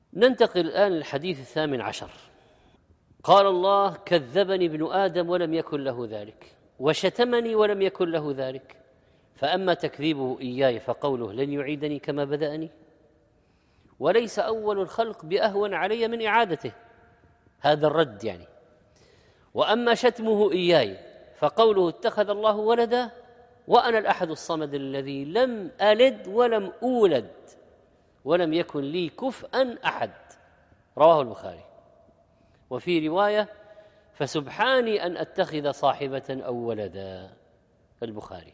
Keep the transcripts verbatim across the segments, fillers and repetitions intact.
ننتقل الآن للحديث الثامن عشر. قال الله: كذبني ابن آدم ولم يكن له ذلك، وشتمني ولم يكن له ذلك، فأما تكذيبه إياي فقوله لن يعيدني كما بدأني، وليس أول الخلق بأهون علي من إعادته، هذا الرد يعني. وأما شتمه إياي فقوله اتخذ الله ولدا وأنا الأحد الصمد الذي لم ألد ولم أولد ولم يكن لي كفءا أحد، رواه البخاري. وفي رواية: فسبحاني أن أتخذ صاحبة أو ولدا، البخاري.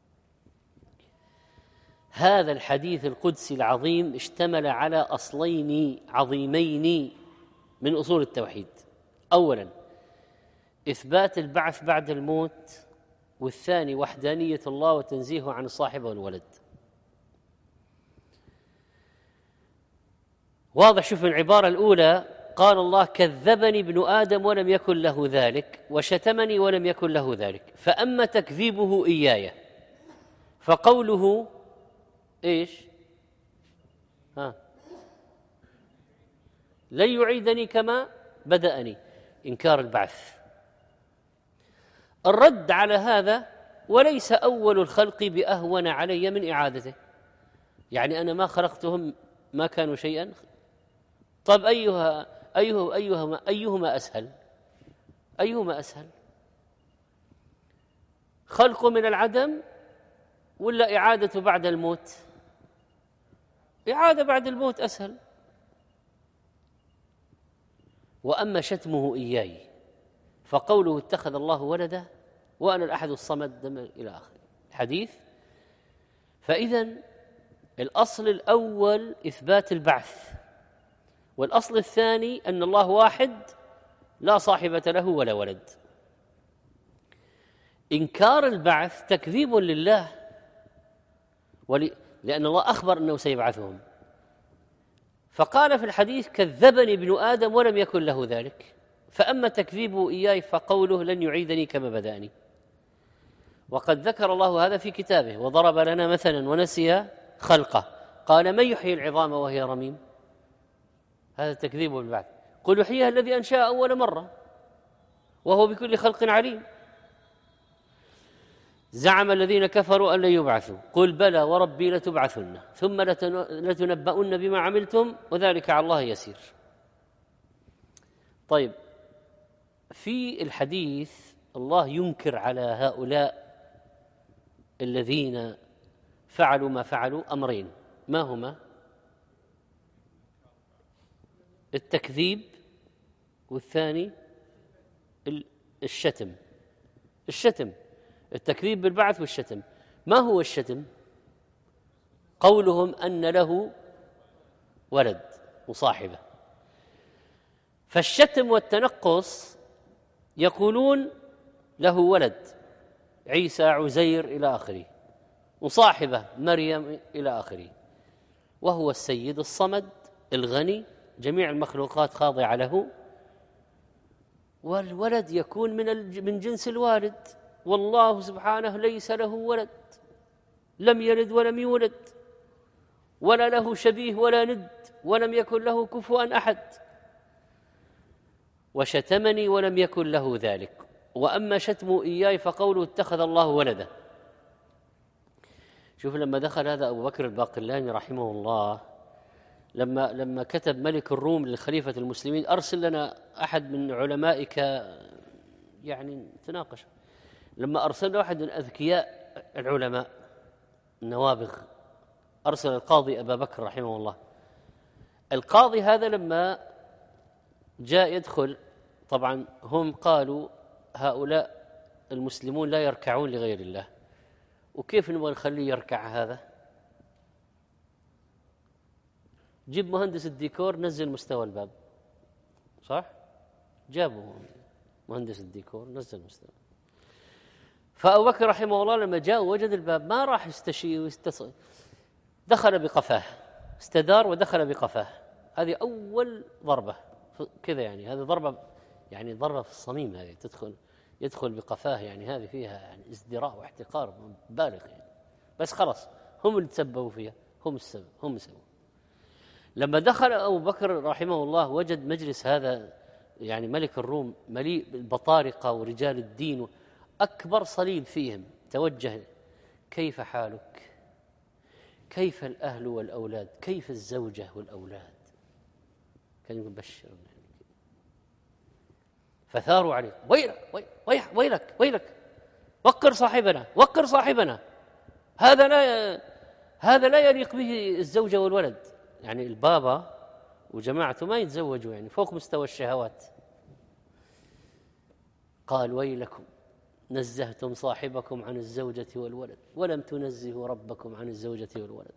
هذا الحديث القدسي العظيم اشتمل على أصلين عظيمين من أصول التوحيد: أولا إثبات البعث بعد الموت، والثاني وحدانية الله وتنزيهه عن الصاحب والولد. واضح. شوف العبارة الأولى: قال الله: كذبني ابن آدم ولم يكن له ذلك، وشتمني ولم يكن له ذلك، فأما تكذيبه إياي فقوله إيش؟ ها لن يعيدني كما بدأني، إنكار البعث. الرد على هذا: وليس أول الخلق بأهون علي من إعادته، يعني أنا ما خلقتهم ما كانوا شيئا. طب أيها أيها أيهما أيهما أسهل؟ أيهما أسهل؟ خلق من العدم ولا إعادة بعد الموت؟ إعادة بعد الموت أسهل. وأما شتمه إياي فقوله اتخذ الله ولدا وأنا الأحد الصمد إلى آخر الحديث. فإذن الأصل الأول إثبات البعث، والأصل الثاني أن الله واحد لا صاحبة له ولا ولد. إنكار البعث تكذيب لله، ولي لأن الله أخبر أنه سيبعثهم، فقال في الحديث: كذبني ابن آدم ولم يكن له ذلك، فأما تكذيبه إياي فقوله لن يعيدني كما بدأني. وقد ذكر الله هذا في كتابه، وضرب لنا مثلا ونسي خلقه، قال: من يحيي العظام وهي رميم؟ هذا تكذيب بالبعث. قل يحييها الذي أنشأ أول مرة وهو بكل خلق عليم. زعم الذين كفروا أن لن يبعثوا، قل بلى وربي لتبعثن ثم لتنبؤن بما عملتم وذلك على الله يسير. طيب، في الحديث الله ينكر على هؤلاء الذين فعلوا ما فعلوا أمرين، ما هما؟ التكذيب، والثاني الشتم. الشتم، التكذيب بالبعث والشتم. ما هو الشتم؟ قولهم أن له ولد وصاحبة. فالشتم والتنقص يقولون له ولد عيسى عزير إلى آخره، وصاحبة مريم إلى آخره، وهو السيد الصمد الغني، جميع المخلوقات خاضعة له، والولد يكون من من جنس الوالد، والله سبحانه ليس له ولد، لم يلد ولم يولد، ولا له شبيه ولا ند، ولم يكن له كفوا أحد. وشتمني ولم يكن له ذلك، وأما شتمه إياي فقوله اتخذ الله ولدا. شوف لما دخل هذا أبو بكر الباقلاني رحمه الله، لما لما كتب ملك الروم لخليفة المسلمين: أرسل لنا أحد من علمائك يعني تناقش. لما أرسلنا واحد من أذكياء العلماء النوابغ، أرسل القاضي أبا بكر رحمه الله. القاضي هذا لما جاء يدخل، طبعا هم قالوا هؤلاء المسلمون لا يركعون لغير الله، وكيف نبغى نخليه يركع؟ هذا جيب مهندس الديكور نزل مستوى الباب، صح؟ جابوا مهندس الديكور نزل مستوى. فأبو بكر رحمه الله لما جاء وجد الباب ما راح يستشير ويستصل، دخل بقفاه، استدار ودخل بقفاه. هذه أول ضربة كذا، يعني هذه ضربة يعني ضربة في الصميم، هذه تدخل يدخل بقفاه، يعني هذه فيها يعني ازدراء واحتقار بالغ يعني. بس خلاص هم اللي تسببوا فيها، هم السبب، هم السبب. لما دخل أبو بكر رحمه الله وجد مجلس هذا يعني ملك الروم مليء بالبطارقة ورجال الدين، أكبر صليب فيهم توجه: كيف حالك؟ كيف الأهل والأولاد؟ كيف الزوجة والأولاد؟ كان يقول بشر. فثاروا عليه: ويلك ويلك ويلك ويلك، وقر صاحبنا وقر صاحبنا، هذا لا هذا لا يليق به الزوجة والولد. يعني البابا وجماعته ما يتزوجوا، يعني فوق مستوى الشهوات. قال: ويلكم، نزهتم صاحبكم عن الزوجة والولد ولم تنزهوا ربكم عن الزوجة والولد.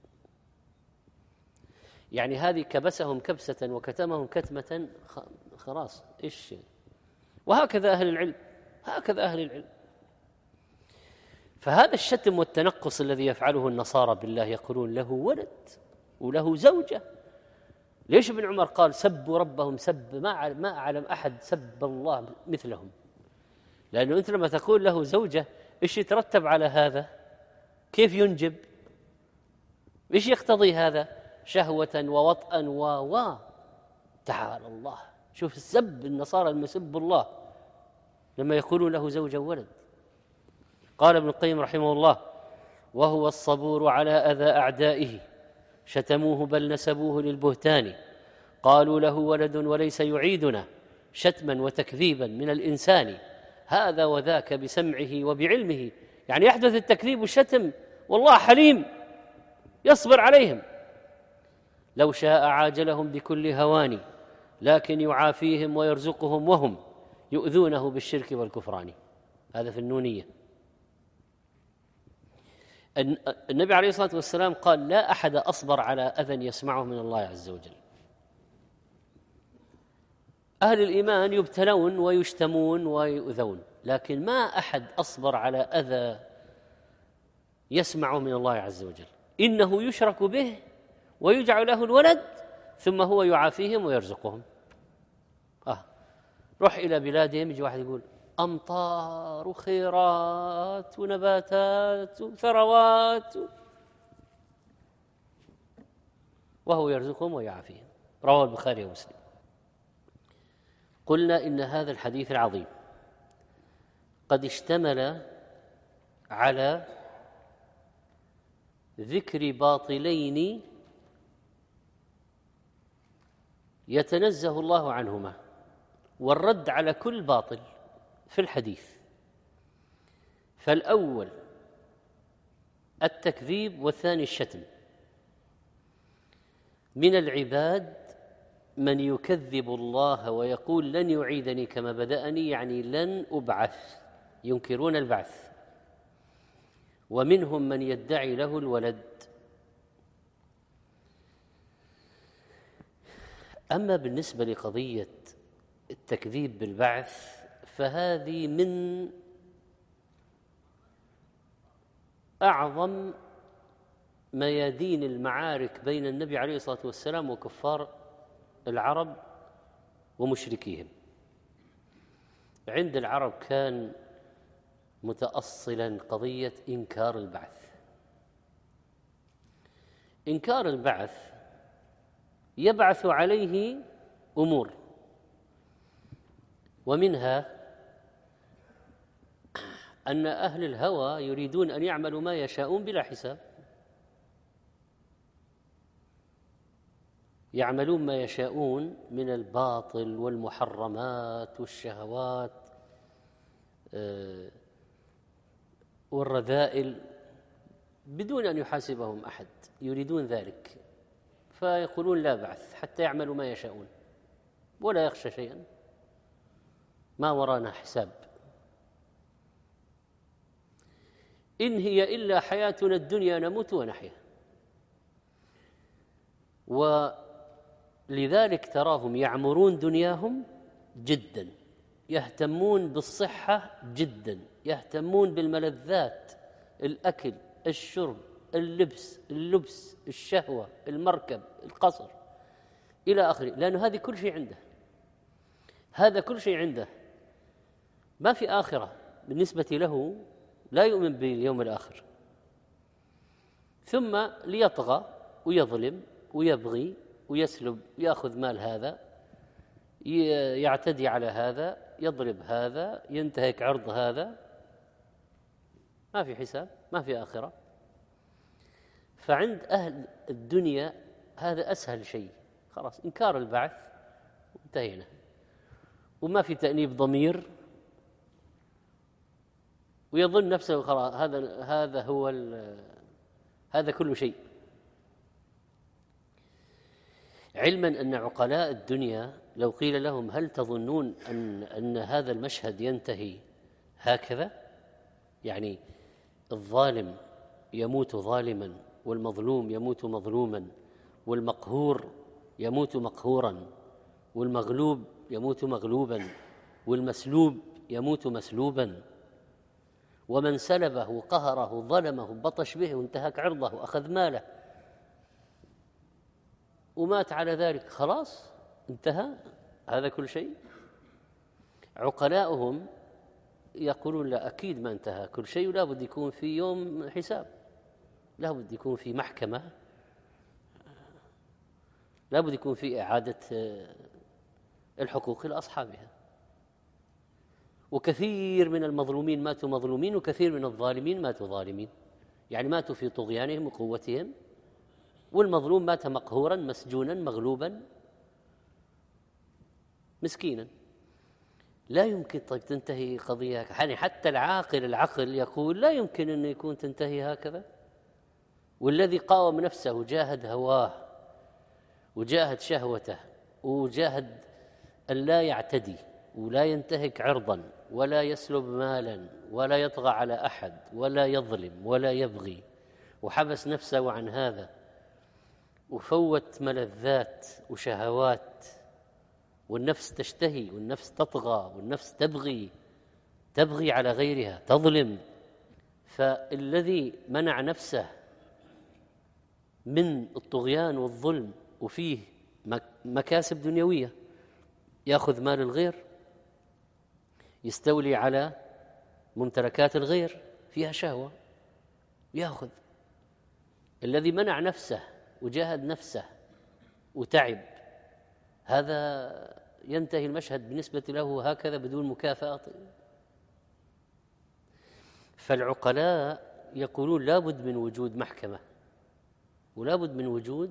يعني هذه كبسهم كبسة وكتمهم كتمة، خلاص إيش. وهكذا أهل العلم، هكذا أهل العلم. فهذا الشتم والتنقص الذي يفعله النصارى بالله، يقولون له ولد وله زوجة. ليش ابن عمر قال سبوا ربهم سب ما ما أعلم أحد سب الله مثلهم؟ لأنه أنت لما تقول له زوجة إيش يترتب على هذا؟ كيف ينجب؟ إيش يقتضي هذا؟ شهوة ووطئا و و تعالى الله. شوف السب النصارى لما يسبوا الله لما يقولون له زوجا ولد. قال ابن القيم رحمه الله: وهو الصبور على أذى أعدائه، شتموه بل نسبوه للبهتان، قالوا له ولد وليس يعيدنا، شتما وتكذيبا من الإنسان، هذا وذاك بسمعه وبعلمه. يعني يحدث التكذيب والشتم والله حليم يصبر عليهم. لو شاء عاجلهم بكل هوان، لكن يعافيهم ويرزقهم وهم يؤذونه بالشرك والكفران. هذا في النونية. النبي عليه الصلاة والسلام قال: لا أحد أصبر على أذى يسمعه من الله عز وجل. أهل الإيمان يبتلون ويشتمون ويؤذون، لكن ما أحد أصبر على أذى يسمعه من الله عز وجل. إنه يشرك به ويجعل له الولد ثم هو يعافيهم ويرزقهم. آه روح إلى بلادهم يجي واحد يقول أمطار وخيرات ونباتات وثروات، وهو يرزقهم ويعافيهم. رواه البخاري ومسلم. قلنا إن هذا الحديث العظيم قد اشتمل على ذكر باطلين يتنزه الله عنهما، والرد على كل باطل في الحديث. فالأول التكذيب، والثاني الشتم. من العباد من يكذب الله ويقول لن يعيدني كما بدأني، يعني لن أبعث، ينكرون البعث. ومنهم من يدعي له الولد. أما بالنسبة لقضية التكذيب بالبعث فهذه من أعظم ميادين المعارك بين النبي عليه الصلاة والسلام وكفار العرب ومشركيهم. عند العرب كان متأصلا قضية إنكار البعث. إنكار البعث يبعث عليه أمور، ومنها أن أهل الهوى يريدون أن يعملوا ما يشاءون بلا حساب، يعملون ما يشاءون من الباطل والمحرمات والشهوات والرذائل بدون أن يحاسبهم أحد، يريدون ذلك، فيقولون لا بعث حتى يعملوا ما يشاءون ولا يخشى شيئا، ما ورانا حساب، إن هي إلا حياتنا الدنيا نموت ونحيا. ولذلك تراهم يعمرون دنياهم جدا، يهتمون بالصحة جدا، يهتمون بالملذات، الأكل، الشرب، اللبس، اللبس، الشهوة، المركب، القصر إلى آخره، لأنه هذه كل شيء عنده، هذا كل شيء عنده، ما في آخرة بالنسبة له، لا يؤمن باليوم الآخر. ثم ليطغى ويظلم ويبغي ويسلب، يأخذ مال هذا، يعتدي على هذا، يضرب هذا، ينتهك عرض هذا، ما في حساب، ما في آخرة. فعند أهل الدنيا هذا أسهل شيء، خلاص إنكار البعث انتهينا، وما في تأنيب ضمير، ويظن نفسه خلاص هذا هذا هو هذا كل شيء. علما أن عقلاء الدنيا لو قيل لهم هل تظنون أن أن هذا المشهد ينتهي هكذا، يعني الظالم يموت ظالما، والمظلوم يموت مظلوما، والمقهور يموت مقهورا، والمغلوب يموت مغلوبا، والمسلوب يموت مسلوبا، ومن سلبه قهره ظلمه بطش به وانتهك عرضه وأخذ ماله ومات على ذلك، خلاص انتهى هذا كل شيء. عقلاؤهم يقولون لا، أكيد ما انتهى كل شيء، ولا بد يكون في يوم حساب، لا بد يكون في محكمة، لا بد يكون في إعادة الحقوق لأصحابها. وكثير من المظلومين ماتوا مظلومين، وكثير من الظالمين ماتوا ظالمين، يعني ماتوا في طغيانهم وقوتهم، والمظلوم مات مقهورا مسجونا مغلوبا مسكينا. لا يمكن طيب تنتهي قضية، يعني حتى العاقل العقل يقول لا يمكن أن يكون تنتهي هكذا. والذي قاوم نفسه وجاهد هواه وجاهد شهوته وجاهد أن لا يعتدي ولا ينتهك عرضا ولا يسلب مالا ولا يطغى على أحد ولا يظلم ولا يبغي، وحبس نفسه عن هذا، وفوت ملذات وشهوات، والنفس تشتهي والنفس تطغى والنفس تبغي تبغي على غيرها، تظلم. فالذي منع نفسه من الطغيان والظلم وفيه مكاسب دنيوية، يأخذ مال الغير، يستولي على ممتلكات الغير فيها شهوة يأخذ. الذي منع نفسه وجاهد نفسه وتعب، هذا ينتهي المشهد بالنسبة له هكذا بدون مكافأة. فالعقلاء يقولون لا بد من وجود محكمة، ولا بد من وجود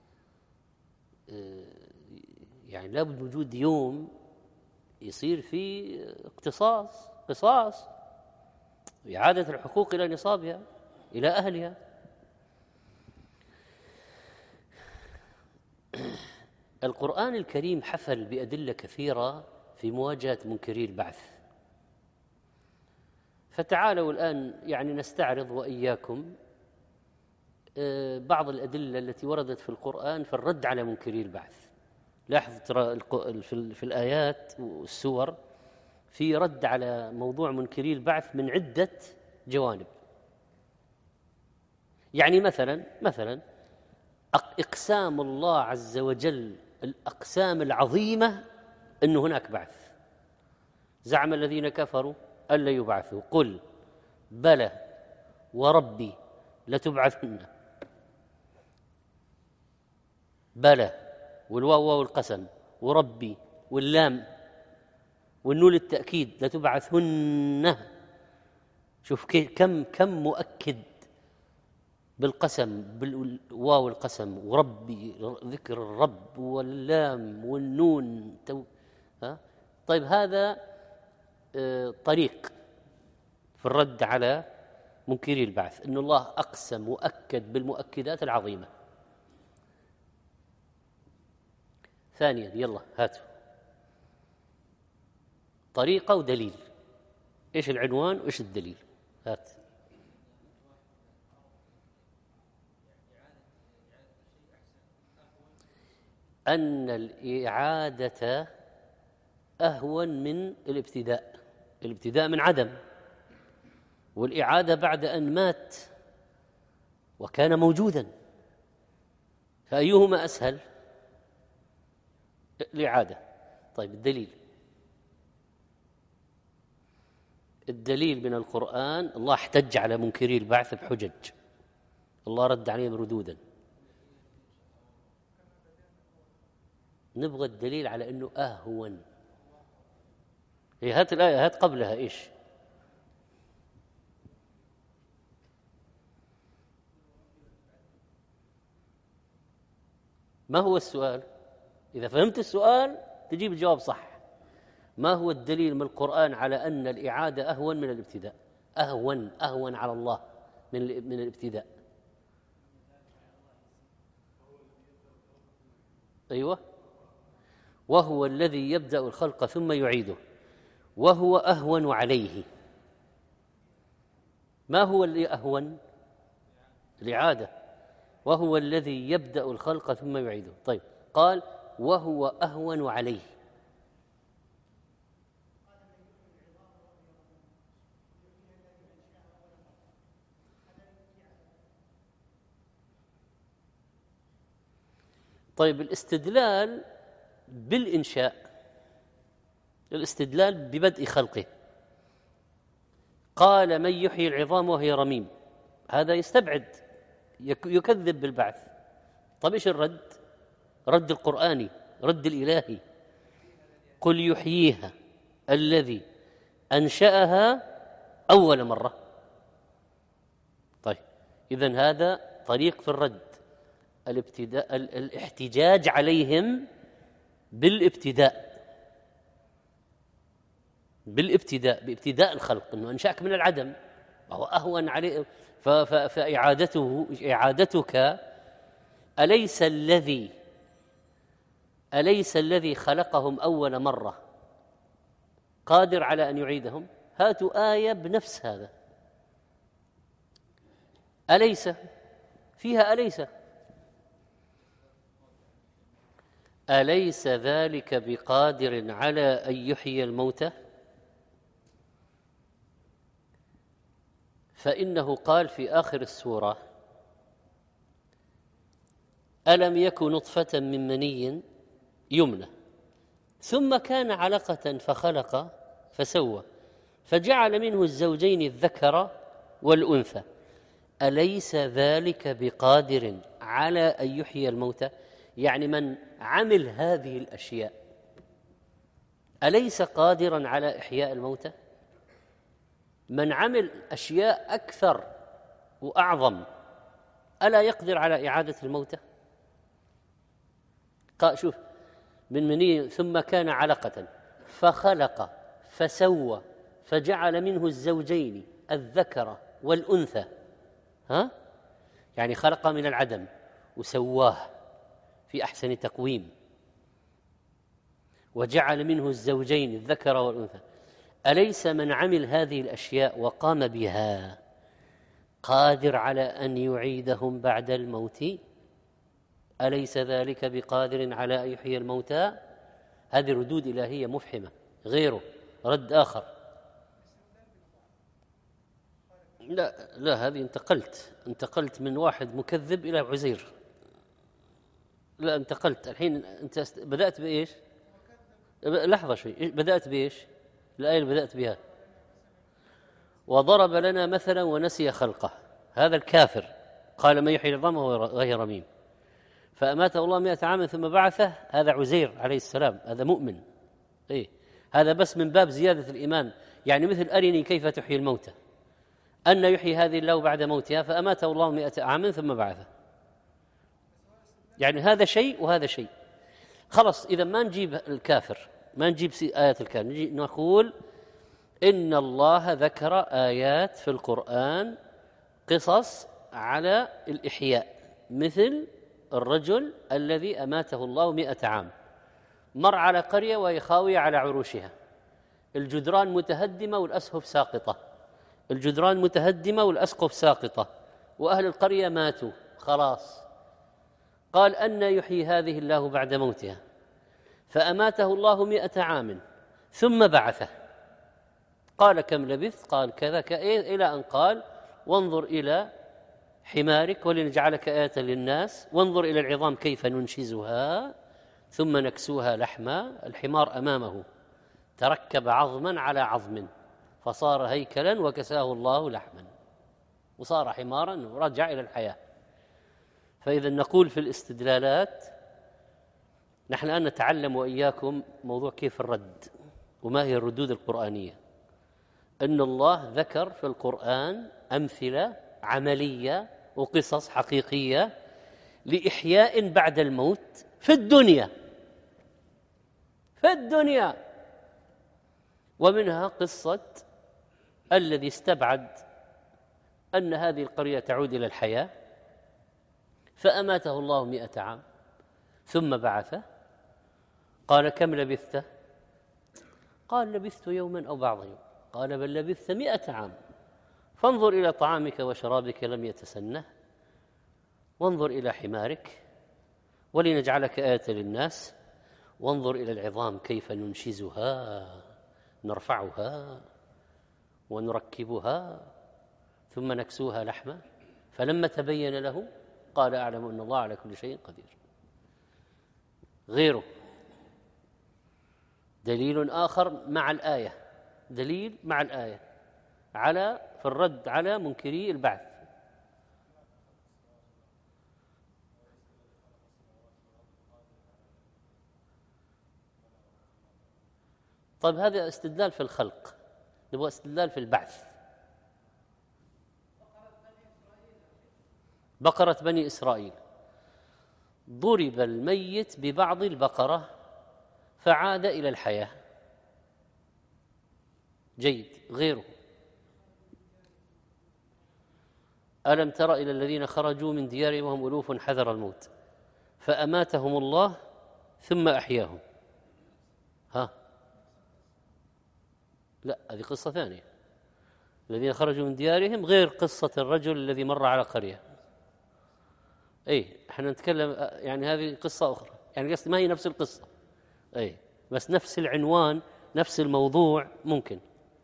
يعني لا بد من وجود يوم يصير فيه اقتصاص قصاص، إعادة الحقوق إلى نصابها إلى أهلها. القرآن الكريم حفل بأدلة كثيرة في مواجهة منكري البعث، فتعالوا الآن يعني نستعرض وإياكم بعض الأدلة التي وردت في القرآن في الرد على منكري البعث. لاحظ ترى في الآيات والسور في رد على موضوع منكري البعث من عدة جوانب. يعني مثلا مثلا إقسام الله عز وجل الأقسام العظيمة أن هناك بعث. زعم الذين كفروا أن لا يبعثوا، قل بلى وربي لتبعثن. بلى والواو واو القسم، وربي واللام والنون التأكيد لتبعثن. شوف كم كم مؤكد بالقسم، بالواو القسم وربي ذكر الرب واللام والنون تو... ها؟ طيب هذا آه طريق في الرد على منكري البعث، إن الله أقسم مؤكد بالمؤكدات العظيمة. ثانيا يلا هاتوا طريقة ودليل. إيش العنوان وإيش الدليل؟ هات. أن الإعادة أهون من الابتداء. الابتداء من عدم، والإعادة بعد أن مات وكان موجودا، فأيهما أسهل؟ الإعادة. طيب الدليل، الدليل من القرآن الله احتج على منكري البعث بحجج، الله رد عليهم ردودا. نبغى الدليل على أنه أهون. هي هات الآية، هات قبلها إيش؟ ما هو السؤال؟ إذا فهمت السؤال تجيب الجواب صح. ما هو الدليل من القرآن على أن الإعادة أهون من الابتداء؟ أهون أهون على الله من من الابتداء. أيوة، وهو الذي يبدأ الخلق ثم يعيده وهو أهون عليه. ما هو اللي أهون؟ الإعادة. وهو الذي يبدأ الخلق ثم يعيده. طيب، قال وهو أهون عليه. طيب، الاستدلال بالإنشاء، الاستدلال ببدء خلقه. قال من يحيي العظام وهي رميم، هذا يستبعد، يكذب بالبعث. طيب ايش الرد؟ رد القرآني، رد الإلهي. قل يحييها الذي أنشأها أول مرة. طيب، إذن هذا طريق في الرد، الابتداء، الاحتجاج عليهم بالابتداء، بالابتداء بابتداء الخلق، انه انشاك من العدم وهو اهون عليه. فاعادته اعادتك، اليس الذي اليس الذي خلقهم اول مره قادر على ان يعيدهم؟ هاتوا ايه بنفس هذا، اليس فيها اليس أليس ذلك بقادر على أن يحيي الموتى؟ فإنه قال في آخر السورة ألم يك نطفة من مني يمنى ثم كان علقة فخلق فسوى فجعل منه الزوجين الذكر والأنثى أليس ذلك بقادر على أن يحيي الموتى؟ يعني من عمل هذه الأشياء أليس قادراً على إحياء الموتى؟ من عمل أشياء أكثر وأعظم ألا يقدر على إعادة الموتى؟ قال شوف، من مني ثم كان علقة فخلق فسوى فجعل منه الزوجين الذكر والأنثى. ها؟ يعني خلق من العدم وسواه في أحسن تقويم، وجعل منه الزوجين الذكر والأنثى. أليس من عمل هذه الأشياء وقام بها قادر على أن يعيدهم بعد الموت؟ أليس ذلك بقادر على أن يحيي الموتى؟ هذه ردود إلهية مفحمة. غيره رد آخر، لا لا هذه انتقلت انتقلت من واحد مكذب إلى عزير. لا انتقلت الحين. أنت بدأت بإيش؟ لحظة شوي، بدأت بإيش؟ الآية اللي بدأت بها وضرب لنا مثلا ونسي خلقه، هذا الكافر قال من يحيي العظام وهو غير رميم فأماته الله مئة عام ثم بعثه، هذا عزير عليه السلام، هذا مؤمن. إيه؟ هذا بس من باب زيادة الإيمان، يعني مثل أرني كيف تحيي الموتى، أن يحيي هذه الله بعد موتها فأماته الله مئة عام ثم بعثه. يعني هذا شيء وهذا شيء. خلص، إذا ما نجيب الكافر، ما نجيب آيات الكافر، نجي نقول إن الله ذكر آيات في القرآن قصص على الإحياء، مثل الرجل الذي أماته الله مئة عام، مر على قرية وهي خاوية على عروشها، الجدران متهدمة والأسقف ساقطة، الجدران متهدمة والأسقف ساقطة، وأهل القرية ماتوا خلاص. قال أن يحيي هذه الله بعد موتها فأماته الله مئة عام ثم بعثه. قال كم لبثت؟ قال كذا كأيه، إلى أن قال وانظر إلى حمارك ولنجعلك آية للناس وانظر إلى العظام كيف ننشزها ثم نكسوها لحما. الحمار أمامه تركب عظما على عظم فصار هيكلا وكساه الله لحما وصار حمارا ورجع إلى الحياة. فإذا نقول في الاستدلالات نحن الآن نتعلم وإياكم موضوع كيف الرد وما هي الردود القرآنية. أن الله ذكر في القرآن أمثلة عملية وقصص حقيقية لإحياء بعد الموت في الدنيا في الدنيا ومنها قصة الذي استبعد أن هذه القرية تعود إلى الحياة فأماته الله مئة عام ثم بعثه قال كم لبثت؟ قال لبثت يوما أو بعض يوم. قال بل لبثت مئة عام فانظر إلى طعامك وشرابك لم يتسنه وانظر إلى حمارك ولنجعلك آية للناس وانظر إلى العظام كيف ننشزها نرفعها ونركبها ثم نكسوها لحما فلما تبين له قال أعلم أن الله على كل شيء قدير. غيره دليل آخر مع الآية دليل مع الآية على في الرد على منكري البعث. طيب هذا استدلال في الخلق، نبغى استدلال في البعث. بقرة بني إسرائيل ضرب الميت ببعض البقرة فعاد إلى الحياة. جيد. غيره ألم تر إلى الذين خرجوا من ديارهم وهم ألوف حذر الموت فأماتهم الله ثم أحياهم. ها لا، هذه قصة ثانية. الذين خرجوا من ديارهم غير قصة الرجل الذي مر على قرية. اي احنا نتكلم يعني هذه قصة أخرى، يعني قصدي ما هي نفس القصة، اي بس نفس العنوان نفس الموضوع ممكن.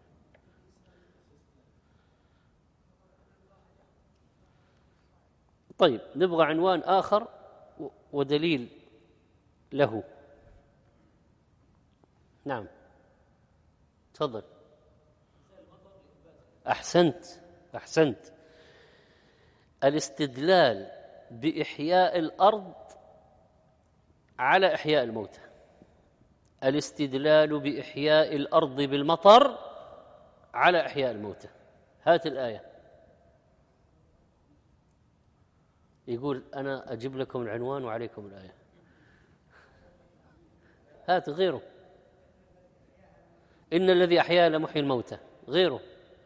طيب نبغى عنوان آخر ودليل له. نعم تفضل. أحسنت أحسنت الاستدلال بإحياء الأرض على إحياء الموتى. الاستدلال بإحياء الأرض بالمطر على إحياء الموتى. هات الآية. يقول أنا أجيب لكم العنوان وعليكم الآية. هات غيره. إن الذي أحياها لمحيي الموتى. غيره.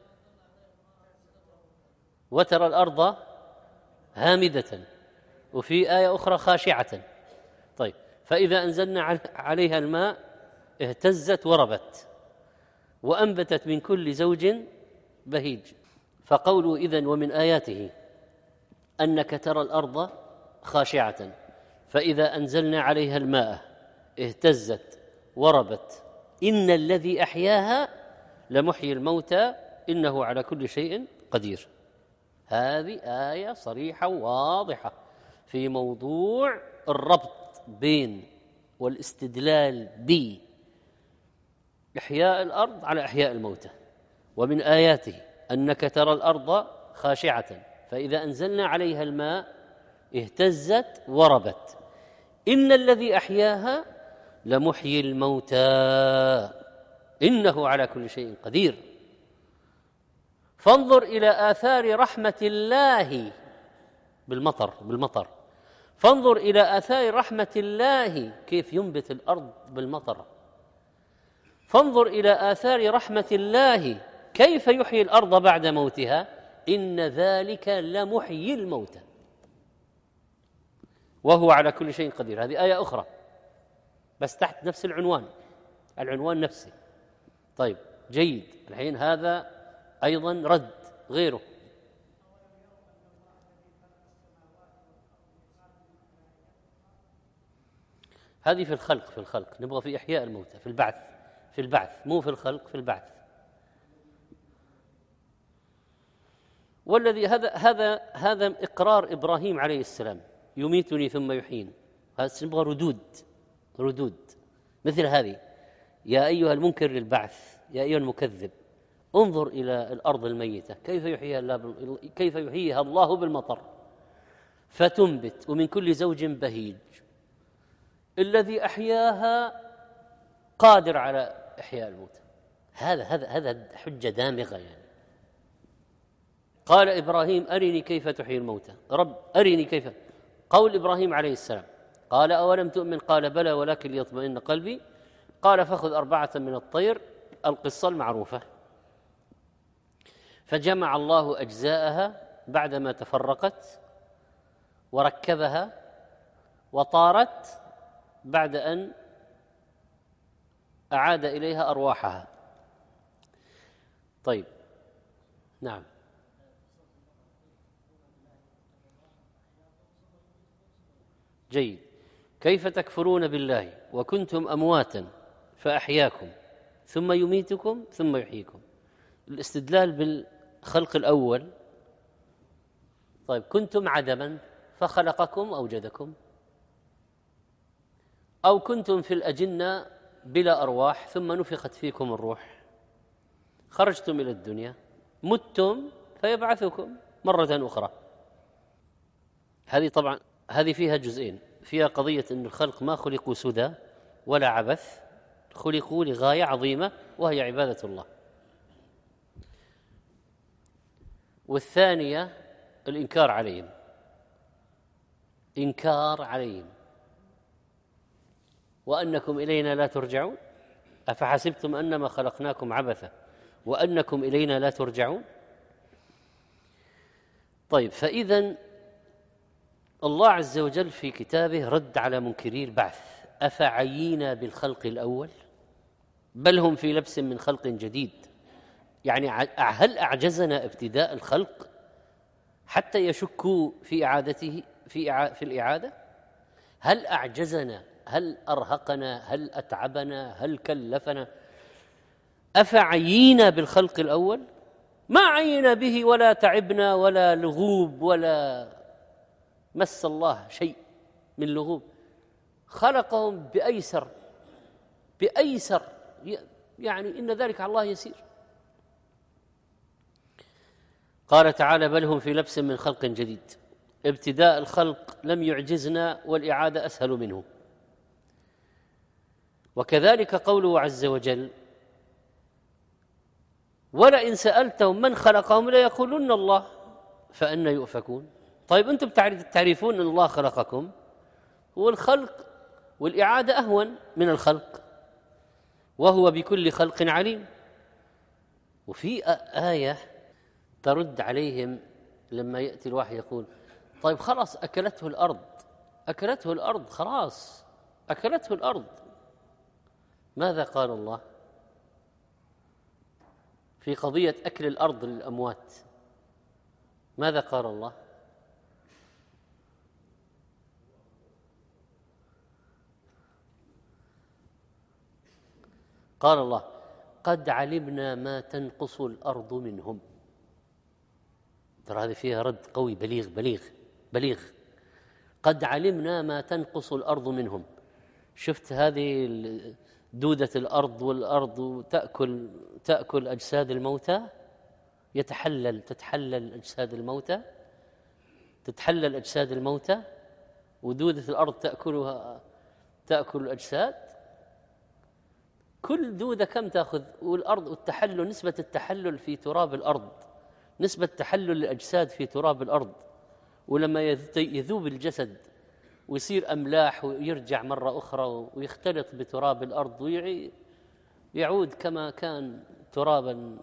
وترى الأرض هامدة وفي آية أخرى خاشعة. طيب فإذا أنزلنا عليها الماء اهتزت وربت وأنبتت من كل زوج بهيج. فقوله إذن ومن آياته أنك ترى الأرض خاشعة فإذا أنزلنا عليها الماء اهتزت وربت إن الذي أحياها لمحيي الموتى إنه على كل شيء قدير. هذه آية صريحة واضحة في موضوع الربط بين والاستدلال بإحياء الأرض على إحياء الموتى. ومن آياته أنك ترى الأرض خاشعة فإذا أنزلنا عليها الماء اهتزت وربت إن الذي أحياها لمحيي الموتى إنه على كل شيء قدير. فانظر إلى آثار رحمة الله بالمطر بالمطر فانظر إلى آثار رحمة الله كيف ينبت الأرض بالمطر. فانظر إلى آثار رحمة الله كيف يحيي الأرض بعد موتها إن ذلك لمحيي الموتى وهو على كل شيء قدير. هذه آية أخرى بس تحت نفس العنوان، العنوان نفسه. طيب جيد. الحين هذا أيضا رد. غيره. هذه في الخلق في الخلق نبغى في إحياء الموتى في البعث في البعث مو في الخلق في البعث. والذي هذا هذا هذا إقرار إبراهيم عليه السلام يميتني ثم يحيين. هذا نبغى ردود ردود مثل هذه. يا أيها المنكر للبعث يا أيها المكذب انظر إلى الأرض الميتة كيف يحييها الله كيف يحييها الله بالمطر فتنبت ومن كل زوج بهيج الذي أحياها قادر على إحياء الموتى. هذا هذا هذا حجة دامغة يعني. قال إبراهيم أرني كيف تحيي الموتى، رب أرني كيف. قول إبراهيم عليه السلام قال أولم تؤمن قال بلى ولكن ليطمئن قلبي قال فخذ أربعة من الطير، القصة المعروفة. فجمع الله أجزاءها بعدما تفرقت وركبها وطارت بعد أن أعاد إليها أرواحها. طيب نعم. جيد. كيف تكفرون بالله وكنتم أمواتا فأحياكم ثم يميتكم ثم يحييكم. الاستدلال بالخلق الأول. طيب كنتم عدما فخلقكم أوجدكم، أو كنتم في الأجنة بلا أرواح ثم نفخت فيكم الروح، خرجتم إلى الدنيا، متم فيبعثكم مرة أخرى. هذه طبعا هذه فيها جزئين، فيها قضية أن الخلق ما خلقوا سدى ولا عبث، خلقوا لغاية عظيمة وهي عبادة الله. والثانية الإنكار عليهم، إنكار عليهم وأنكم إلينا لا ترجعون، أفحسبتم أنما خلقناكم عبثا وأنكم إلينا لا ترجعون. طيب فإذن الله عز وجل في كتابه رد على منكري البعث. أفعينا بالخلق الأول بل هم في لبس من خلق جديد. يعني هل أعجزنا ابتداء الخلق حتى يشكوا في إعادته في إعا في الإعادة؟ هل أعجزنا؟ هل أرهقنا؟ هل أتعبنا؟ هل كلفنا؟ أفعينا بالخلق الأول؟ ما عينا به ولا تعبنا ولا لغوب ولا مس الله شيء من لغوب. خلقهم بأيسر بأيسر يعني إن ذلك على الله يسير. قال تعالى بل هم في لبس من خلق جديد. ابتداء الخلق لم يعجزنا والإعادة أسهل منه. وكذلك قوله عز وجل ولئن سألتهم من خلقهم ليقولن الله فأنى يؤفكون. طيب أنتم تعرفون أن الله خلقكم، والخلق والإعادة أهون من الخلق، وهو بكل خلق عليم. وفي آية ترد عليهم لما يأتي الوحي يقول طيب خلاص أكلته الأرض أكلته الأرض خلاص أكلته الأرض. ماذا قال الله في قضية أكل الأرض للأموات؟ ماذا قال الله؟ قال الله قد علمنا ما تنقص الأرض منهم. ترى هذه فيها رد قوي بليغ بليغ بليغ. قد علمنا ما تنقص الأرض منهم. شفت هذه دودة الأرض والأرض تأكل تأكل أجساد الموتى، يتحلل تتحلل أجساد الموتى تتحلل أجساد الموتى ودودة الأرض تأكلها تأكل الأجساد. كل دودة كم تأخذ؟ والأرض والتحلل، نسبة التحلل في تراب الأرض، نسبة تحلل الأجساد في تراب الأرض. ولما يذوب الجسد ويصير أملاح ويرجع مرة أخرى ويختلط بتراب الأرض ويعود كما كان ترابا.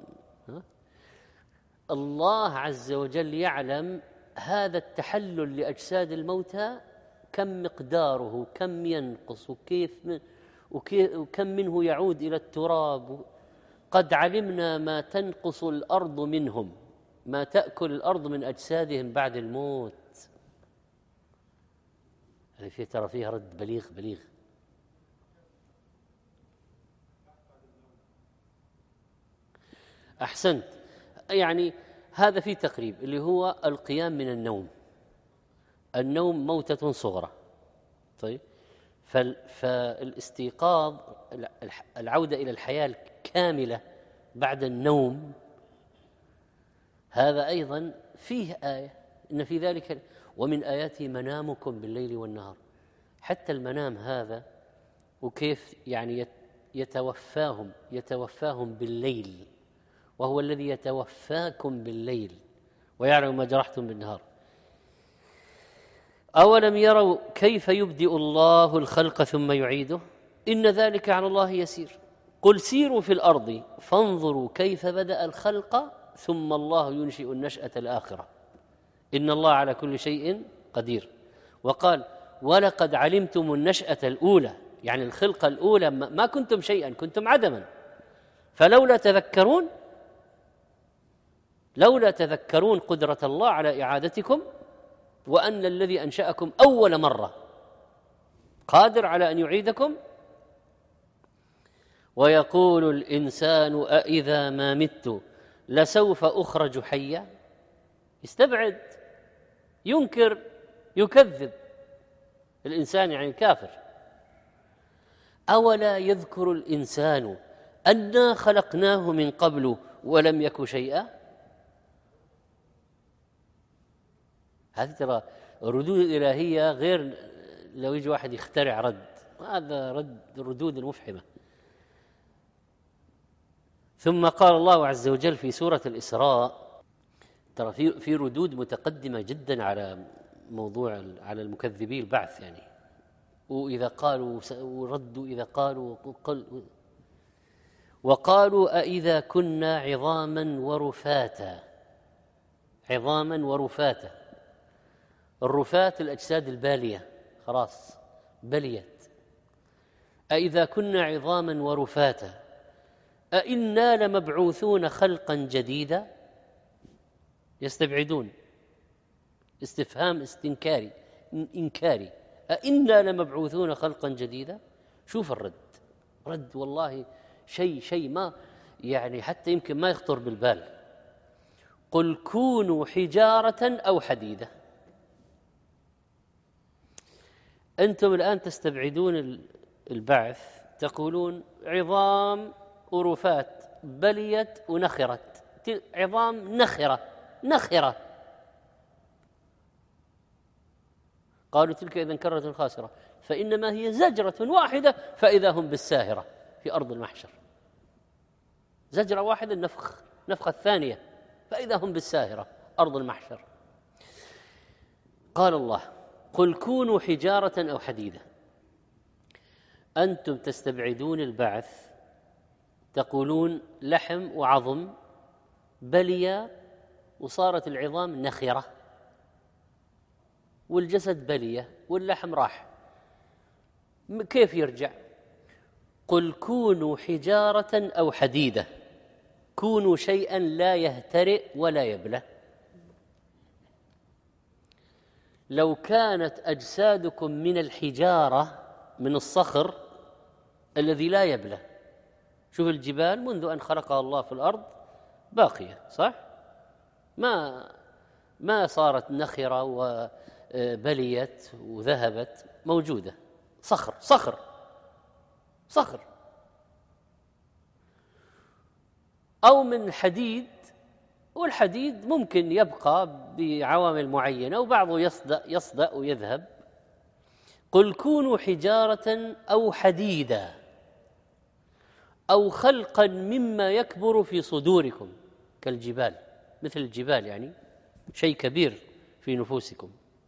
الله عز وجل يعلم هذا التحلل لأجساد الموتى كم مقداره، كم ينقص، وكيف من وكم منه يعود إلى التراب. قد علمنا ما تنقص الأرض منهم، ما تأكل الأرض من أجسادهم بعد الموت. هذه فيه ترى فيها رد بليغ بليغ. أحسنت. يعني هذا في تقريب اللي هو القيام من النوم. النوم موتة صغرى. طيب فالاستيقاظ العودة إلى الحياة الكاملة بعد النوم هذا أيضا فيه آية إن في ذلك ومن آياته منامكم بالليل والنهار حتى المنام هذا وكيف يعني يتوفاهم يتوفاهم بالليل، وهو الذي يتوفاكم بالليل ويعلم ما جرحتم بالنهار. أولم يروا كيف يبدئ الله الخلق ثم يعيده إن ذلك على الله يسير. قل سيروا في الأرض فانظروا كيف بدأ الخلق ثم الله ينشئ النشأة الآخرة إن الله على كل شيء قدير. وقال ولقد علمتم النشأة الأولى، يعني الخلقة الأولى ما كنتم شيئا، كنتم عدما، فلولا تذكرون لولا تذكرون قدرة الله على إعادتكم، وأن الذي أنشأكم أول مرة قادر على أن يعيدكم. ويقول الإنسان أإذا ما مت لسوف أخرج حيا. يستبعد، ينكر، يكذب الإنسان، يعني كافر. أولا يذكر الإنسان أنا خلقناه من قبل ولم يك شيئا. هذه ترى ردود الإلهية غير لو يجي واحد يخترع رد، هذا رد الردود المفحمة. ثم قال الله عز وجل في سورة الإسراء، ترى في في ردود متقدمة جدا على موضوع على المكذبي البعث، يعني وإذا قالوا وردوا إذا قالوا وقالوا أإذا كنا عظاما ورفاتا. عظاما ورفاتا، الرفات الأجساد البالية، خلاص بليت. أإذا كنا عظاما ورفاتا أإنا لمبعوثون خلقا جديدا. يستبعدون، استفهام استنكاري إنكاري، أإنا لمبعوثون خلقا جديدا. شوف الرد، رد والله شيء شيء ما يعني حتى يمكن ما يخطر بالبال. قل كونوا حجارة أو حديدة. أنتم الآن تستبعدون البعث، تقولون عظام ورفات بليت ونخرت، عظام نخرة نخرة. قالوا تلك إذن كرة خاسرة فإنما هي زجرة واحدة فإذا هم بالساهرة في أرض المحشر. زجرة واحدة، النفخ نفخة الثانية فإذا هم بالساهرة أرض المحشر. قال الله قل كونوا حجارة أو حديدة. أنتم تستبعدون البعث، تقولون لحم وعظم بليا وصارت العظام نخرة والجسد بلية واللحم راح، كيف يرجع؟ قل كونوا حجارة أو حديدة. كونوا شيئا لا يهترئ ولا يبلى. لو كانت أجسادكم من الحجارة، من الصخر الذي لا يبلى. شوف الجبال منذ أن خلقها الله في الأرض باقية، صح؟ ما ما صارت نخرة وبليت وذهبت، موجودة، صخر صخر صخر. أو من حديد، والحديد ممكن يبقى بعوامل معينة وبعضه يصدأ يصدأ ويذهب. قل كونوا حجارة أو حديدا أو خلقا مما يكبر في صدوركم كالجبال، مثل الجبال، يعني شيء كبير في نفوسكم.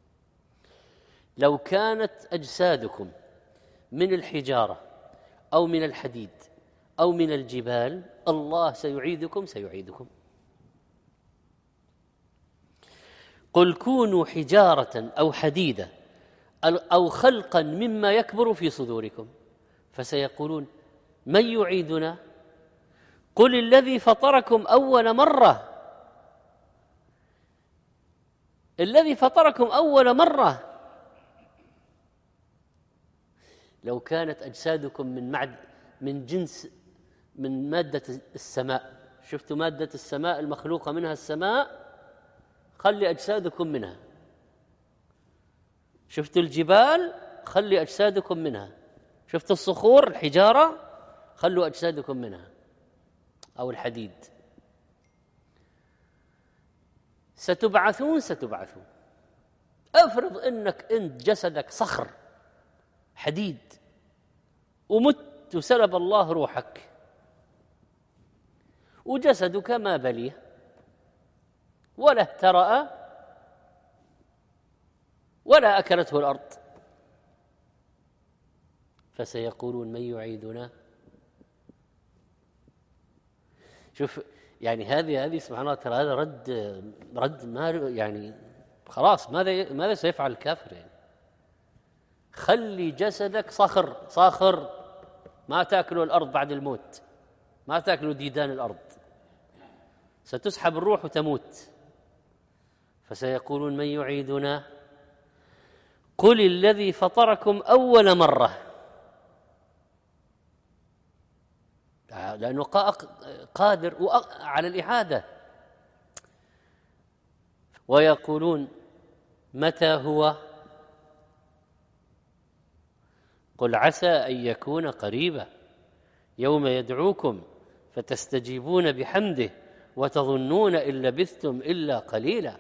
لو كانت أجسادكم من الحجارة أو من الحديد أو من الجبال الله سيعيدكم سيعيدكم. قل كونوا حجارة أو حديدة أو خلقا مما يكبر في صدوركم فسيقولون من يعيدنا؟ قل الذي فطركم أول مرة. الذي فطركم أول مرة. لو كانت أجسادكم من معد من جنس من مادة السماء، شفتوا مادة السماء المخلوقة منها السماء، خلي أجسادكم منها. شفتوا الجبال، خلي أجسادكم منها. شفتوا الصخور الحجارة، خلوا أجسادكم منها، أو الحديد. ستبعثون ستبعثون. أفرض أنك أنت جسدك صخر حديد، ومت وسلب الله روحك وجسدك ما بلي ولا اهترأ ولا أكلته الأرض، فسيقولون من يعيدنا. شوف يعني هذه هذه سبحان الله، ترى هذا رد رد ما يعني خلاص ماذا ماذا سيفعل الكافر؟ يعني خلي جسدك صخر صاخر، ما تاكله الأرض بعد الموت، ما تاكله ديدان الأرض، ستسحب الروح وتموت. فسيقولون من يعيدنا قل الذي فطركم أول مرة، لأنه قادر على الإعادة. ويقولون متى هو؟ قل عسى أن يكون قريبا يوم يدعوكم فتستجيبون بحمده وتظنون إن لبثتم إلا قليلا.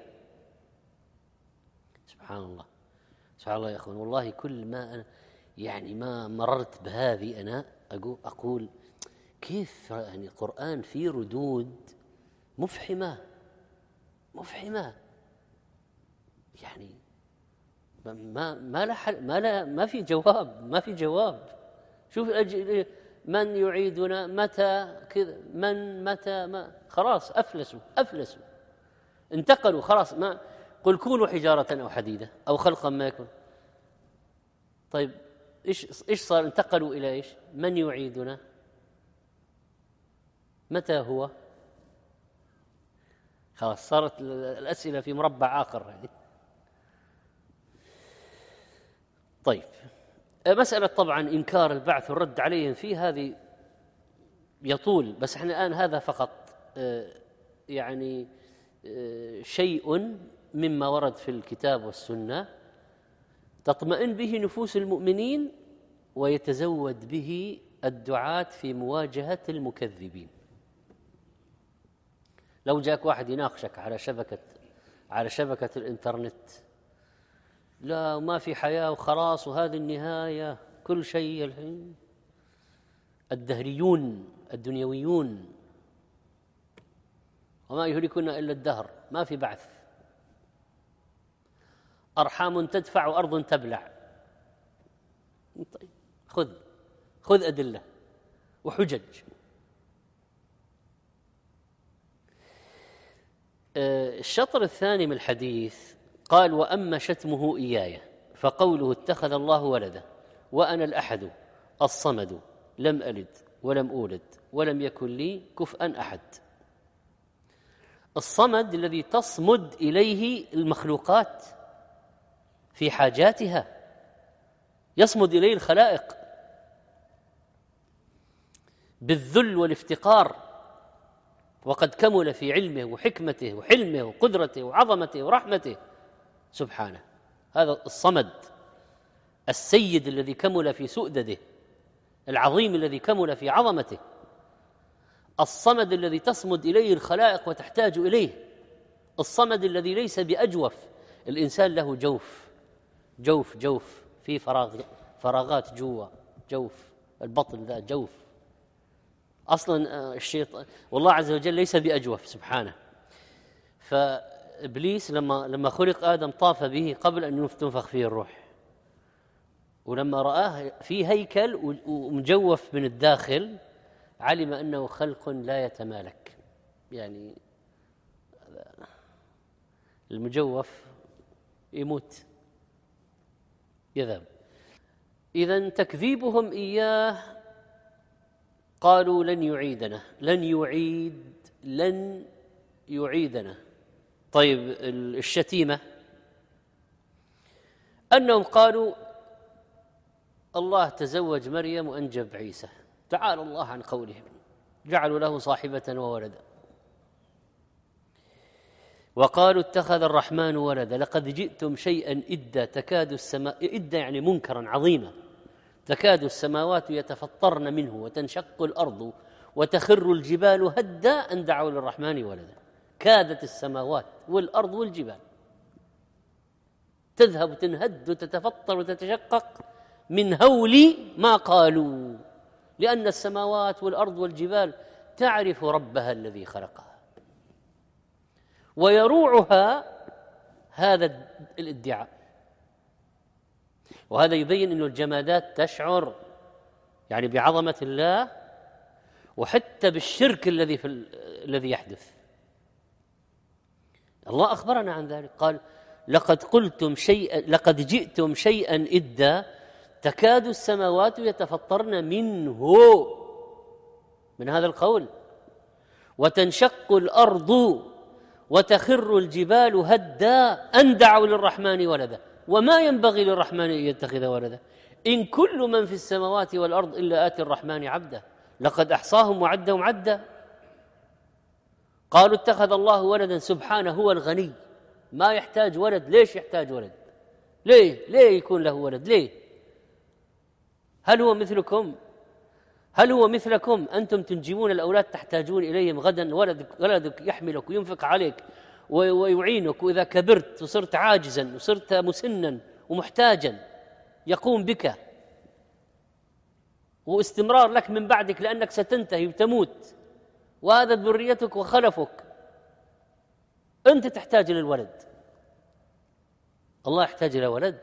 سبحان الله سبحان الله يا أخوان، والله كل ما أنا يعني ما مررت بهذه أنا أقول, أقول كيف يعني القرآن فيه ردود مفحمة مفحمة، يعني ما ما لا حل ما لا ما في جواب ما في جواب. شوف من يعيدنا متى كذا، من متى ما خلاص أفلسوا أفلسوا انتقلوا خلاص. ما قل كونوا حجارة أو حديدة أو خلقا ما يكون. طيب إيش إيش صار؟ انتقلوا إلى إيش؟ من يعيدنا؟ متى هو؟ خلاص صارت الأسئلة في مربع آخر يعني. طيب مسألة طبعا إنكار البعث والرد عليهم فيه هذه يطول، بس احنا الآن هذا فقط يعني شيء مما ورد في الكتاب والسنة تطمئن به نفوس المؤمنين ويتزود به الدعاة في مواجهة المكذبين. لو جاك واحد يناقشك على شبكة على شبكة الإنترنت، لا ما في حياة وخلاص وهذه النهاية كل شيء الحين، الدهريون الدنيويون وما يهلكنا إلا الدهر، ما في بعث، أرحام تدفع وأرض تبلع. طيب خذ خذ أدلة وحجج. الشطر الثاني من الحديث قال وأما شتمه إياي فقوله اتخذ الله ولدا وأنا الأحد الصمد لم ألد ولم أولد ولم يكن لي كفءا أحد. الصمد الذي تصمد إليه المخلوقات في حاجاتها، يصمد إليه الخلائق بالذل والافتقار، وقد كمل في علمه وحكمته وحلمه وقدرته وعظمته ورحمته سبحانه. هذا الصمد السيد الذي كمل في سؤدده، العظيم الذي كمل في عظمته، الصمد الذي تصمد إليه الخلائق وتحتاج إليه، الصمد الذي ليس بأجوف. الإنسان له جوف جوف جوف في فراغ فراغات جوا جوف البطن، ذا جوف أصلا الشيطان والله عز وجل ليس بأجوف سبحانه. فإبليس لما لما خلق آدم طاف به قبل أن تنفخ فيه الروح، ولما رآه في هيكل ومجوف من الداخل علم أنه خلق لا يتمالك، يعني المجوف يموت يذهب. إذن تكذيبهم إياه قالوا لن يعيدنا لن يعيد لن يعيدنا. طيب الشتيمة أنهم قالوا الله تزوج مريم وأنجب عيسى، تعالى الله عن قولهم، جعلوا له صاحبة وولدا. وقالوا اتخذ الرحمن ولدا لقد جئتم شيئا إدا تكاد السماء إدا يعني منكرا عظيما تكاد السماوات يتفطرن منه وتنشق الأرض وتخر الجبال هدا أن دعوا للرحمن ولدا. كادت السماوات والأرض والجبال تذهب تنهد وتتفطر وتتشقق من هول ما قالوا، لأن السماوات والأرض والجبال تعرف ربها الذي خلقها ويروعها هذا الادعاء. وهذا يبين أن الجمادات تشعر يعني بعظمة الله وحتى بالشرك الذي في الذي يحدث. الله أخبرنا عن ذلك، قال لقد قلتم شيئا لقد جئتم شيئا إدا تكاد السماوات يتفطرن منه، من هذا القول، وتنشق الأرض وتخر الجبال هدا أن دعوا للرحمن ولدا وما ينبغي للرحمن أن يتخذ ولدا إن كل من في السماوات والأرض إلا آتي الرحمن عبدا لقد أحصاهم وعدهم عدا. قالوا اتخذ الله ولدا سبحانه هو الغني ما يحتاج ولد. ليش يحتاج ولد؟ ليه ليه يكون له ولد؟ ليه؟ هل هو مثلكم؟ هل هو مثلكم؟ أنتم تنجبون الأولاد تحتاجون إليهم غدا، ولدك, ولدك يحملك وينفق عليك ويعينك، وإذا كبرت وصرت عاجزا وصرت مسنا ومحتاجا يقوم بك واستمرار لك من بعدك لأنك ستنتهي وتموت، وهذا ذريتك وخلفك. أنت تحتاج إلى الولد، الله يحتاج إلى ولد؟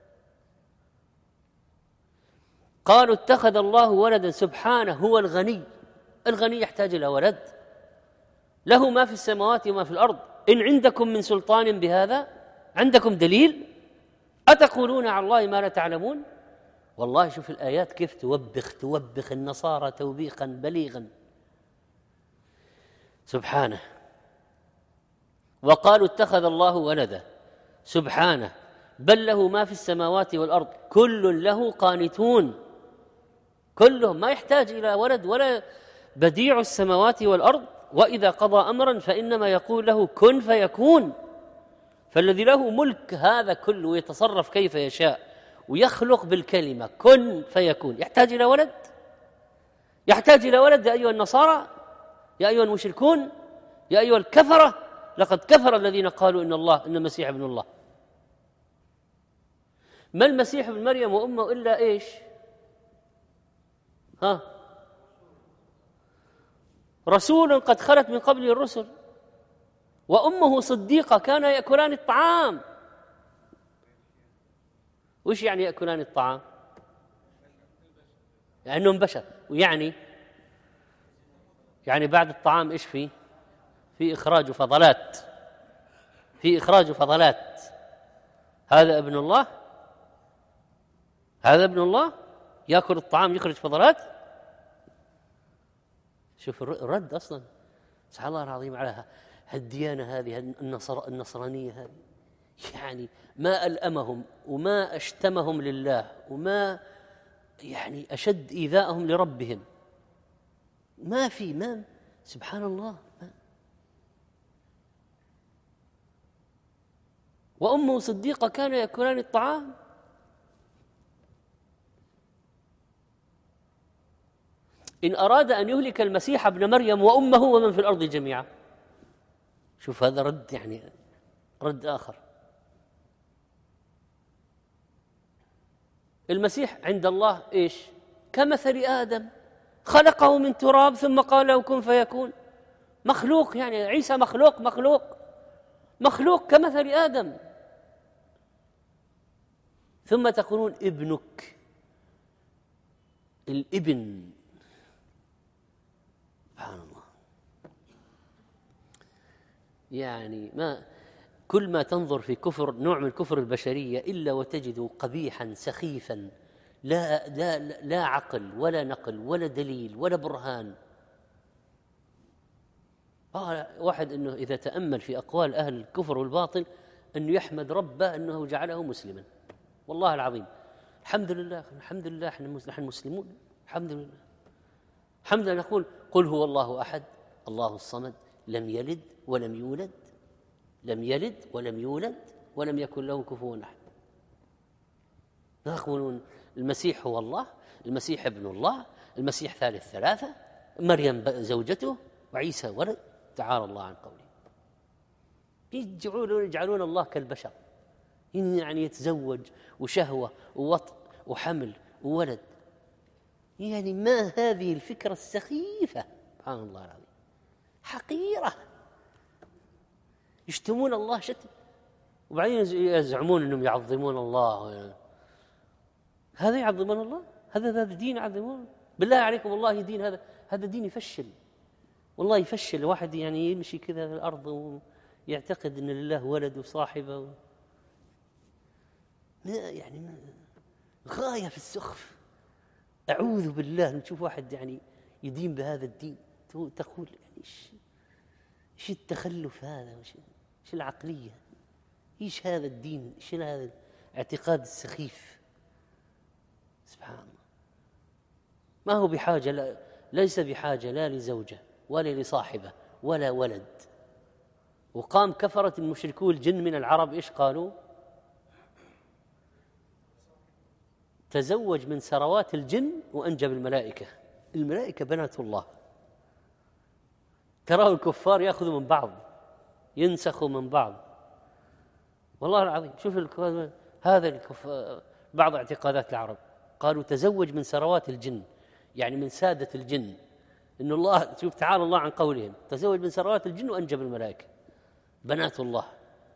قالوا اتخذ الله ولدا سبحانه هو الغني. الغني يحتاج إلى ولد؟ له ما في السماوات وما في الأرض. إن عندكم من سلطان بهذا؟ عندكم دليل؟ أتقولون على الله ما لا تعلمون؟ والله شوف الآيات كيف توبخ توبخ النصارى توبيخا بليغا سبحانه. وقالوا اتخذ الله ولدا سبحانه بل له ما في السماوات والأرض كل له قانتون. كلهم ما يحتاج إلى ولد ولا بديع السماوات والأرض، وإذا قضى أمرا فإنما يقول له كن فيكون. فالذي له ملك هذا كله ويتصرف كيف يشاء ويخلق بالكلمة كن فيكون يحتاج إلى ولد؟ يحتاج إلى ولد يا أيها النصارى، يا أيها المشركون، يا أيها الكفرة؟ لقد كفر الذين قالوا إن الله إن المسيح ابن الله. ما المسيح ابن مريم وأمه إلا إيش؟ ها رسول قد خلت من قبله الرسل وأمه صديقة كانا يأكلان الطعام. وش يعني يأكلان الطعام؟ لأنهم يعني بشر. ويعني يعني بعد الطعام إيش فيه؟ في إخراج فضلات، في إخراج فضلات. هذا ابن الله؟ هذا ابن الله يأكل الطعام يخرج فضلات؟ شوف الرد أصلا سبحان الله العظيم على الديانة هذه النصر النصرانية هذه، يعني ما ألأمهم وما أشتمهم لله وما يعني أشد إيذاءهم لربهم. ما في ما سبحان الله. ما. وأمه صديقة كان يأكلان الطعام. إن أراد أن يهلك المسيح ابن مريم وأمه ومن في الأرض جميعا. شوف هذا رد، يعني رد آخر. المسيح عند الله إيش؟ كمثل آدم خلقه من تراب ثم قال له كن فيكون. مخلوق، يعني عيسى مخلوق مخلوق مخلوق كمثل آدم. ثم تقولون ابنك. الابن سبحان الله، يعني ما كل ما تنظر في كفر نوع من كفر البشرية إلا وتجده قبيحا سخيفا لا, لا, لا عقل ولا نقل ولا دليل ولا برهان. قال واحد أنه إذا تأمل في أقوال أهل الكفر والباطل أنه يحمد ربه أنه جعله مسلما. والله العظيم الحمد لله الحمد لله نحن مسلمون الحمد لله. الحمد لله نقول قل هو الله أحد الله الصمد لم يلد ولم يولد لم يلد ولم يولد ولم يكن له كفوا أحد. يقولون المسيح هو الله، المسيح ابن الله، المسيح ثالث ثلاثة، مريم زوجته وعيسى ولد. تعالى الله عن قوله. يجعلون يجعلون الله كالبشر، يعني يتزوج وشهوة ووطء وحمل وولد. يعني ما هذه الفكرة السخيفة؟ سبحان الله العظيم، حقيرة. يشتمون الله شتم، وبعدين يزعمون أنهم يعظمون الله. هذا يعظمون الله؟ هذا هذا دين يعظمون؟ بالله عليكم والله دين هذا هذا دين يفشل، والله يفشل. واحد يعني يمشي كذا في الأرض ويعتقد أن لله ولد وصاحبه و... يعني غاية في السخف. أعوذ بالله نشوف واحد يعني يدين بهذا الدين تقول يعني إيش إيش التخلف هذا؟ وإيش إيش العقلية؟ إيش هذا الدين؟ إيش هذا الاعتقاد السخيف؟ سبحان الله. ما هو بحاجة، لا ليس بحاجة لا لزوجة ولا لصاحبة ولا ولد. وقام كفرة المشركو الجن من العرب إيش قالوا؟ تزوج من ثروات الجن وأنجب الملائكة. الملائكة بنات الله. تراه الكفار يأخذوا من بعض، ينسخوا من بعض. والله العظيم شوف هذا الكف... بعض اعتقادات العرب قالوا تزوج من ثروات الجن، يعني من سادة الجن. إن الله، شوف تعالى الله عن قولهم، تزوج من ثروات الجن وأنجب الملائكة بنات الله.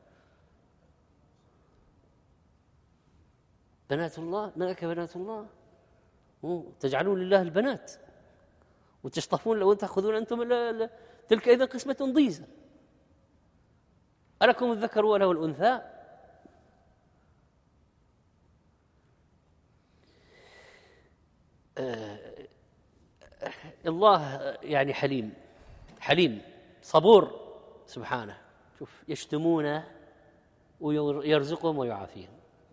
بنات الله، ملائكة بنات الله. تجعلون لله البنات وتشطفون لو تأخذون أنتم تلك إذا قسمة ضيزى. ألكم الذكر وله الأنثى؟ آه الله يعني حليم، حليم صبور سبحانه. شوف يشتمونه ويرزقهم ويعافيهم.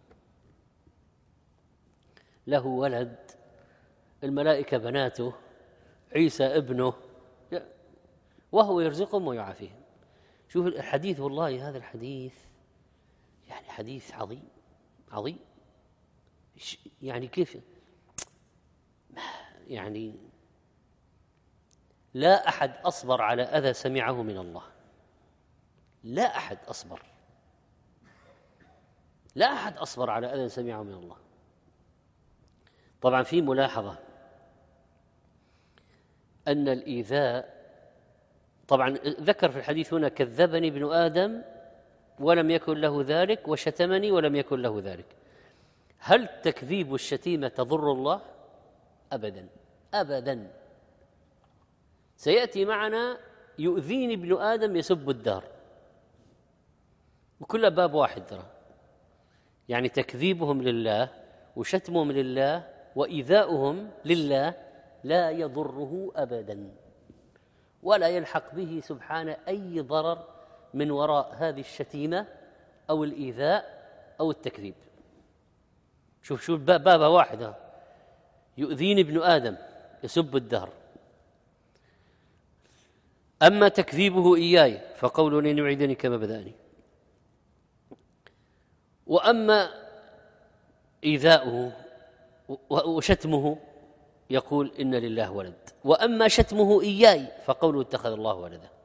له ولد، الملائكة بناته، عيسى ابنه، وهو يرزقهم ويعافيهم. شوف الحديث، والله هذا الحديث يعني حديث عظيم عظيم. يعني كيف يعني لا أحد أصبر على أذى سمعه من الله، لا أحد أصبر، لا أحد أصبر على أذى سمعه من الله. طبعا في ملاحظة أن الإيذاء، طبعا ذكر في الحديث هنا كذبني ابن آدم ولم يكن له ذلك وشتمني ولم يكن له ذلك. هل تكذيب الشتيمة تضر الله؟ أبدا أبدا. سيأتي معنا يؤذيني ابن آدم يسب الدار، وكل باب واحد ترى. يعني تكذيبهم لله وشتمهم لله وإيذاؤهم لله لا يضره أبدا، ولا يلحق به سبحانه أي ضرر من وراء هذه الشتيمة أو الإيذاء أو التكذيب. شوف شوف بابها واحدة، يؤذيني ابن آدم يسب الدهر. أما تكذيبه إياي فقول لن يعيدني كما بدأني، وأما إيذاؤه وشتمه يقول إن لله ولد، وأما شتمه إياي فقوله اتخذ الله ولدا.